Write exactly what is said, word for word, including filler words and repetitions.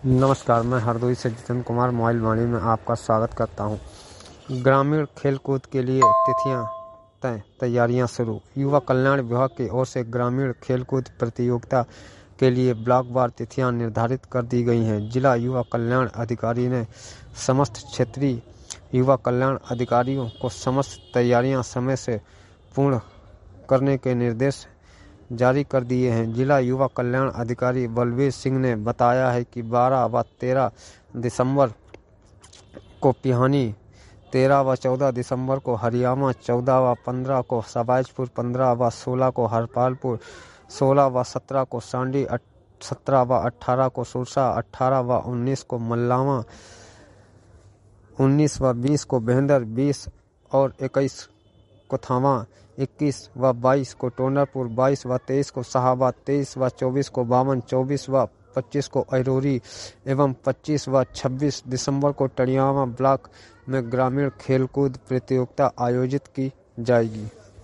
नमस्कार, मैं हरदोई से जितेंद्र कुमार मोबाइल वाणी में आपका स्वागत करता हूं। ग्रामीण खेलकूद के लिए तिथियां तय, तैयारियां शुरू। युवा कल्याण विभाग की ओर से ग्रामीण खेलकूद प्रतियोगिता के लिए ब्लॉकवार तिथियां निर्धारित कर दी गई हैं। जिला युवा कल्याण अधिकारी ने समस्त क्षेत्रीय युवा कल्याण अधिकारियों को समस्त तैयारियां समय से पूर्ण करने के निर्देश जारी कर दिए हैं। जिला युवा कल्याण अधिकारी बलवीर सिंह ने बताया है कि बारह व तेरह दिसंबर को पिहानी, तेरह व चौदह दिसंबर को हरियामा, चौदह व पंद्रह को सबाइजपुर, पंद्रह व सोलह को हरपालपुर, सोलह व सत्रह को सांडी, सत्रह व अठारह को सुरसा, अठारह व उन्नीस को मल्लावा, उन्नीस व बीस को बेहंदर, बीस और इक्कीस को थावा, इक्कीस व बाईस को टोंडरपुर, बाईस व तेईस को शाहाबाद, तेईस व चौबीस को बावन, चौबीस व पच्चीस को अरोरी एवं पच्चीस व छब्बीस दिसंबर को टड़ियावा ब्लॉक में ग्रामीण खेलकूद प्रतियोगिता आयोजित की जाएगी।